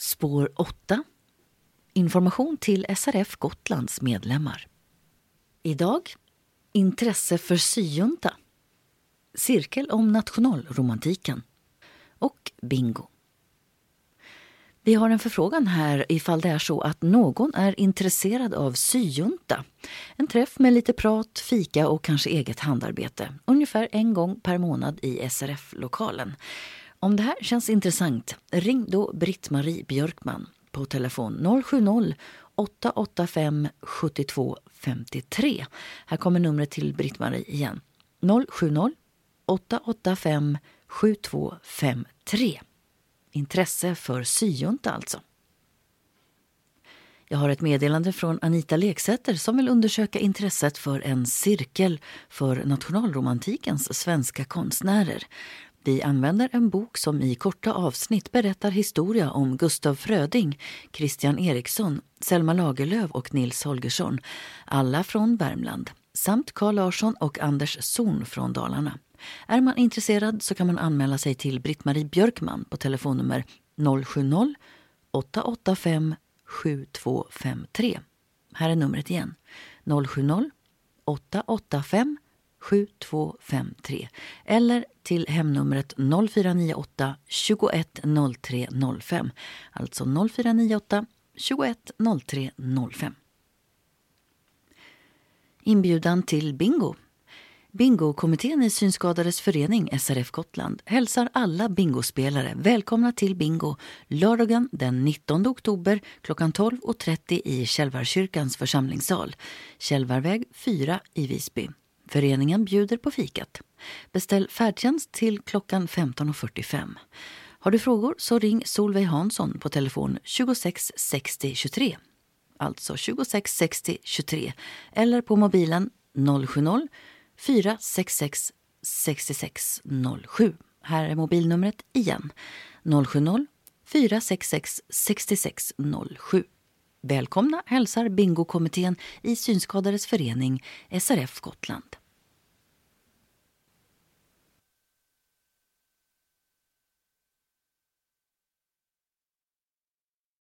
Spår 8. Information till SRF Gotlands medlemmar. Idag, intresse för syjunta. Cirkel om nationalromantiken. Och bingo. Vi har en förfrågan här ifall det är så att någon är intresserad av syjunta. En träff med lite prat, fika och kanske eget handarbete. Ungefär en gång per månad i SRF-lokalen. Om det här känns intressant, ring då Britt-Marie Björkman på telefon 070-885 7253. Här kommer numret till Britt-Marie igen. 070-885 7253. Intresse för syjunta alltså. Jag har ett meddelande från Anita Leksätter som vill undersöka intresset för en cirkel för nationalromantikens svenska konstnärer. Vi använder en bok som i korta avsnitt berättar historia om Gustav Fröding, Christian Eriksson, Selma Lagerlöf och Nils Holgersson, alla från Värmland, samt Carl Larsson och Anders Zorn från Dalarna. Är man intresserad så kan man anmäla sig till Britt-Marie Björkman på telefonnummer 070-885 7253. Här är numret igen. 070-885 7253 eller till hemnumret 0498 21 03 05. Alltså 0498 21 03 05. Inbjudan till bingo. Bingo-kommittén i Synskadades förening SRF Gotland hälsar alla bingospelare välkomna till bingo lördagen den 19 oktober klockan 12.30 i Kälvarkyrkans församlingssal. Kälvarväg 4 i Visby. Föreningen bjuder på fikat. Beställ färdtjänst till klockan 15.45. Har du frågor så ring Solveig Hansson på telefon 26 60 23. Alltså 26 60 23. Eller på mobilen 070 466 66 07. Här är mobilnumret igen. 070 466 66 07. Välkomna hälsar bingokommittén i Synskadades förening SRF Gotland.